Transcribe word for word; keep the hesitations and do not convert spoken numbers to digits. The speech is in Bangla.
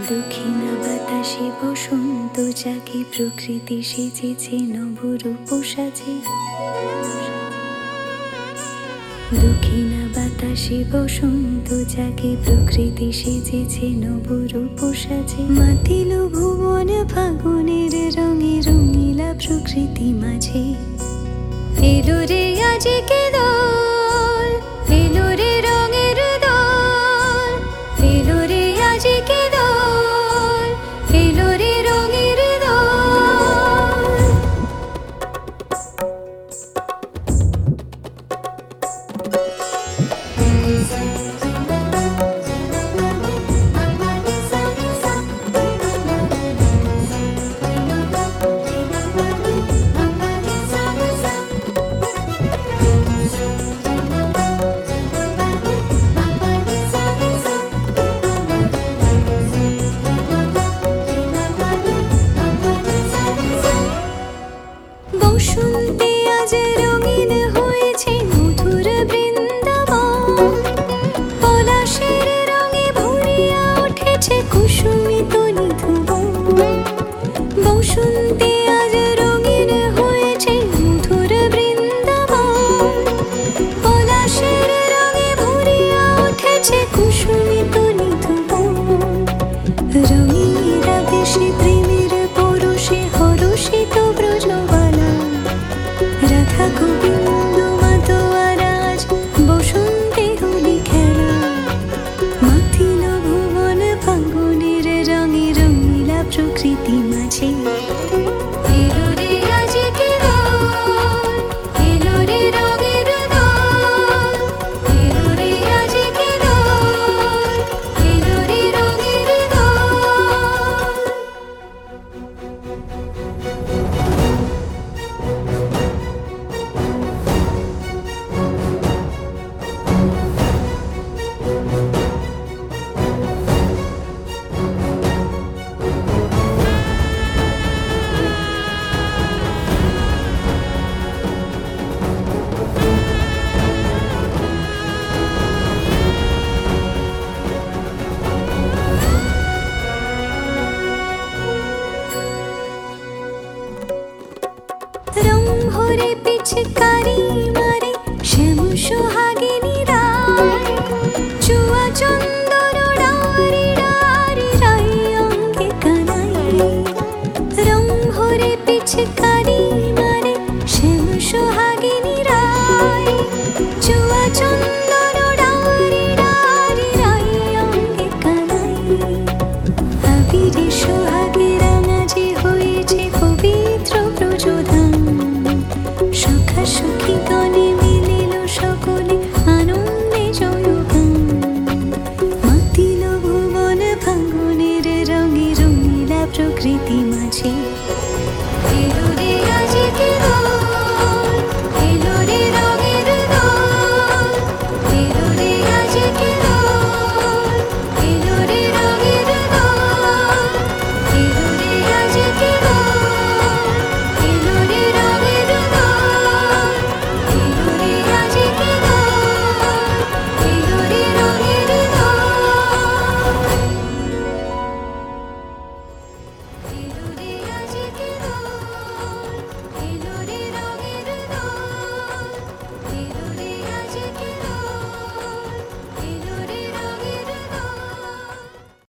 দক্ষিণা বাতাসে বসন্ত জাগে, প্রকৃতি সেজেছে নবরূপ সাজে। দক্ষিণা বাতাসে বসন্ত জাগে, প্রকৃতি সেজেছে নবরূপ সাজে। মাতিল ভুবন ফাগুনের রঙে, রঙিলা প্রকৃতি মাঝে। এলো রে আজকে দোল, এলো রে রঙের দোল, এলো রে আজকে দোল, এলো রে রঙের দোল। বসন্তে আজ রঙিন হয়েছে মধুর বৃন্দাবন, পলাশের রঙে ভরিয়া উঠেছে কুসুমিত নিধুবন। বসন্তে আজ রঙিন হয়েছে মধুর বৃন্দাবন, পলাশের রঙে ভরিয়া উঠেছে কুসুমিত নিধুবন। রঙিন আবেশে প্রেমের পরশে হরষিত ব্রজবালা, রাধা গোবিন্দ মাতোয়ারাজ বসন্তে হোলি খেলা। মাতিল ভুবন ফাগুনের রঙে, রঙিলা প্রকৃতি মাঝে। এলো রে আজকে দোল, এলো রে রঙের দোল, এলো রে আজকে দোল, এলো রে রঙের দোল। রং ভরে পিচকারি